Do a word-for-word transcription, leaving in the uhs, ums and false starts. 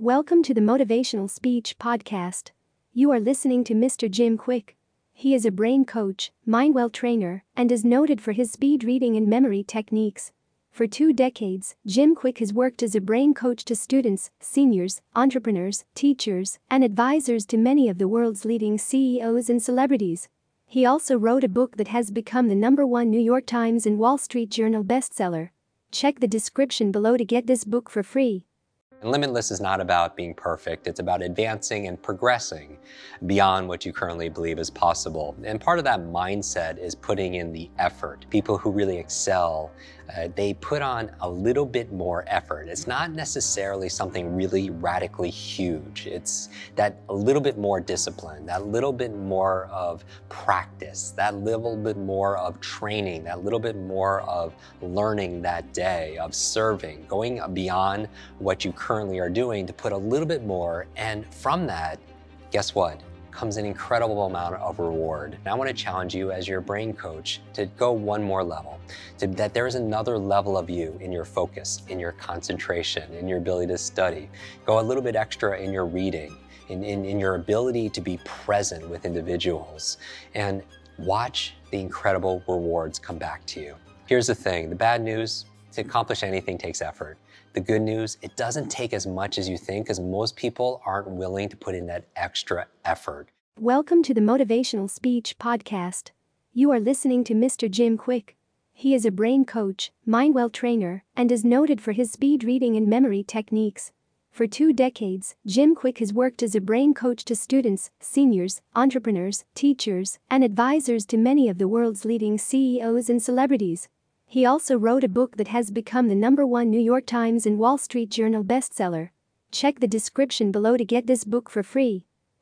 Welcome to the Motivational Speech Podcast. You are listening to Mister Jim Kwik. He is a brain coach, Mindwell trainer, and is noted for his speed reading and memory techniques. For two decades, Jim Kwik has worked as a brain coach to students, seniors, entrepreneurs, teachers, and advisors to many of the world's leading C E Os and celebrities. He also wrote a book that has become the number one New York Times and Wall Street Journal bestseller. Check the description below to get this book for free. And Limitless is not about being perfect, it's about advancing and progressing beyond what you currently believe is possible. And part of that mindset is putting in the effort. People who really excel, uh, they put on a little bit more effort. It's not necessarily something really radically huge. It's that a little bit more discipline, that little bit more of practice, that little bit more of training, that little bit more of learning that day, of serving, going beyond what you currently are doing to put a little bit more, and from that, guess what? Comes an incredible amount of reward. And I want to challenge you as your brain coach to go one more level, to, that there is another level of you in your focus, in your concentration, in your ability to study. Go a little bit extra in your reading, in, in, in your ability to be present with individuals, and watch the incredible rewards come back to you. Here's the thing, the bad news, to accomplish anything takes effort. The good news, it doesn't take as much as you think because most people aren't willing to put in that extra effort. Welcome to the Motivational Speech Podcast. You are listening to Mister Jim Kwik. He is a brain coach, Mindwell trainer, and is noted for his speed reading and memory techniques. For two decades, Jim Kwik has worked as a brain coach to students, seniors, entrepreneurs, teachers, and advisors to many of the world's leading C E Os and celebrities. He also wrote a book that has become the number one New York Times and Wall Street Journal bestseller. Check the description below to get this book for free.